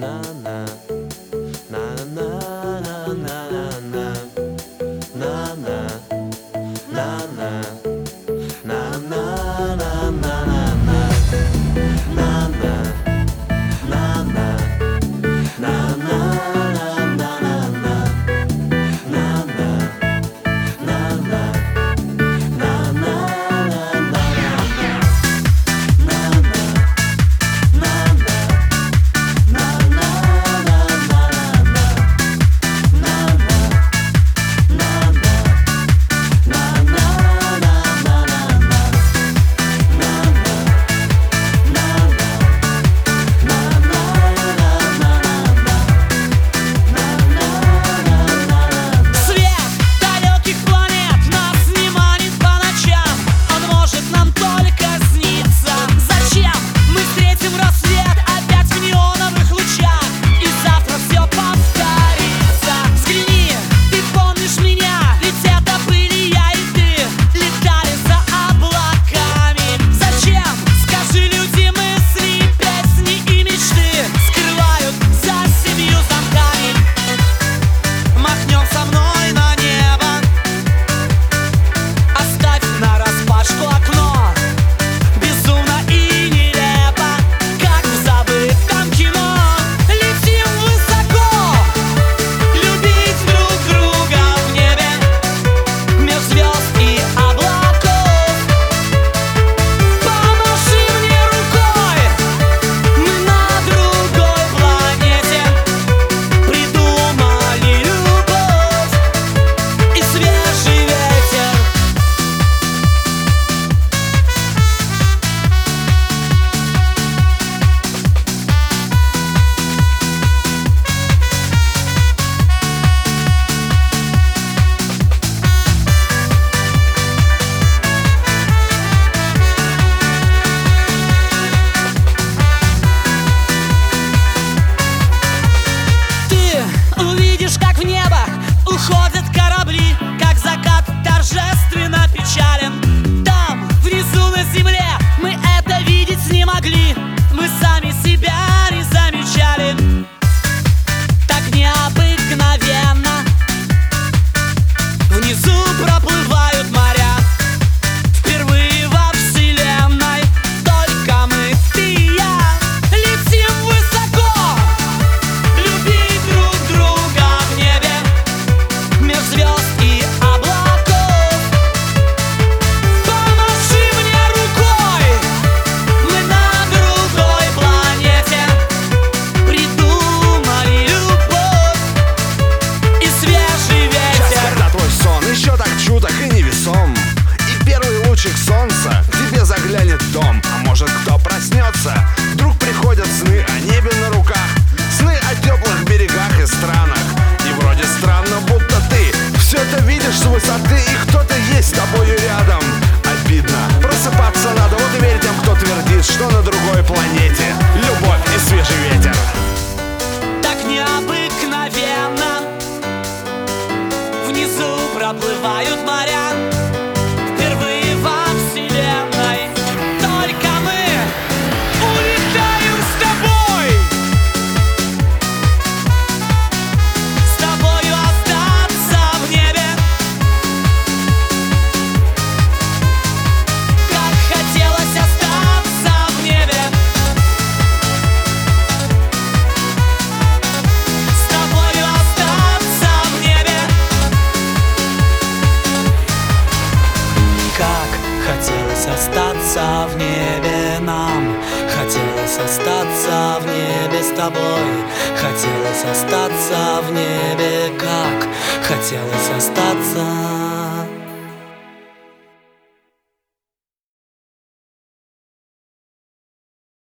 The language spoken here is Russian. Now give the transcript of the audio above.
Уходят корабли, как закат торжественно печален. Там, внизу на земле, мы это видеть не могли. Мы сами себя не замечали. Так необыкновенно внизу проплывают моря. Впервые во вселенной только мы, ты и я, летим высоко, любить друг друга в небе, меж звезд и облаков. Помаши мне рукой, мы на другой планете придумали любовь и свежий ветер. Сейчас, когда твой сон еще так чуток и невесом, и первый лучик солнца тебе заглянет в дом, а может, кто проснется, вдруг приходят сны о небе на руках, сны о теплых берегах и странах. И вроде странно, будто ты все это видишь с высоты, и кто-то есть с тобою рядом. Обидно, просыпаться надо, вот и верь тем, кто твердит, что на другой планете любовь и свежий ветер. Так необыкновенно внизу проплывают моря. Впервые во вселенной только мы улетаем с тобой. С тобою остаться в небе. Как хотелось остаться в небе. С тобою остаться в небе. Как хотелось остаться в небе нам. Хотелось остаться в небе с тобой. Хотелось остаться в небе, как хотелось остаться.